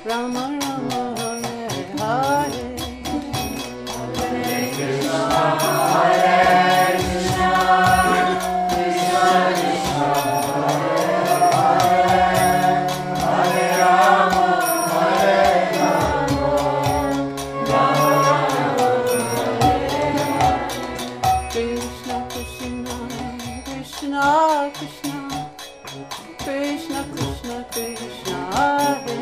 Rama Rama Hare Hare. Hare Krishna, Hare Krishna, Krishna Krishna, Hare Hare, Hare Rama, Hare Rama, Rama Rama, Hare Hare. Krishna Krishna, Krishna Krishna, Krishna Krishna, Krishna Hare.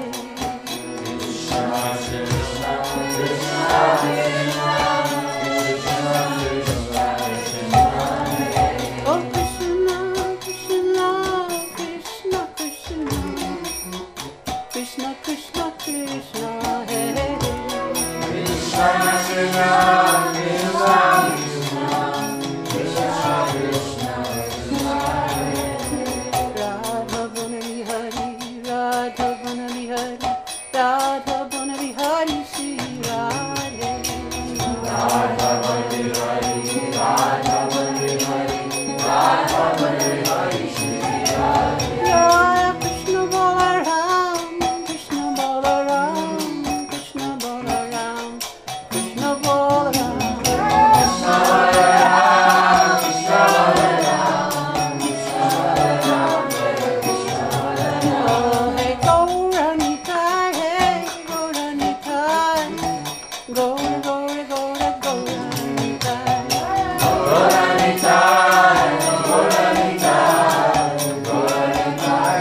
Krishna Krishna, Krishna Hare. Krishna Krishna, Krishna Krishna, Krishna Krishna, Krishna Hare. Radha Bonari Hari, Radha Bonari Hari, Radha Bonari Hari, Shri Radhe. Radha Bonari Hari, Radha Bonari Hari, Radha Bonari Hari, Shri Radhe. Jaya Krishna Balaram, Krishna Balaram, Krishna Balaram, Krishna Balaram, Krishna Balaram, Krishna Balaram, Krishna Balaram, Krishna Balaram. Hey Gauranitai, hey Gauranitai, Gaura Gaura Gaura Gauranitai, Gauranitai, Gauranitai, Gauranitai,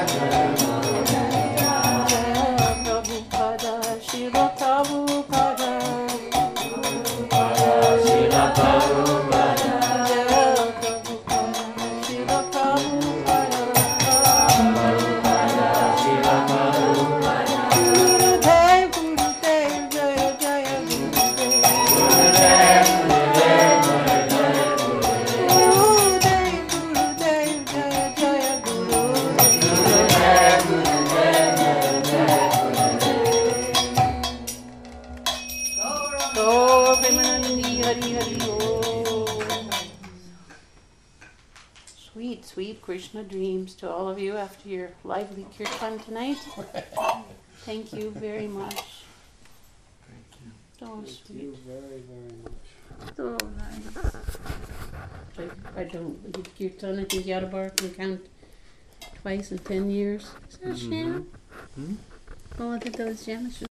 Jaya Prabhupada, Srila Prabhupada, Srila Prabhupada, Jaya Prabhupada, Srila Prabhupada, Prabhupada, Srila Prabhupada. Gurudev, Gurudev, Jaya Jaya Gurudev. Gurudev, Gurudev, Jaya Jaya Gurudev. Gurudev, Gurudev, Jaya Jaya Gurudev. Gurudev, Gurudev, Jaya Jaya Gurudev. Oh, Premanandi, Hari Hari, oh. Sweet, sweet Krishna dreams to all of you after your lively kirtan tonight. Thank you very much. So sweet. Very, very much. So nice. I don't lead kirtan. I think Yadabar can count twice in 10 years. Is that Shannon? Oh, I think that was Janice.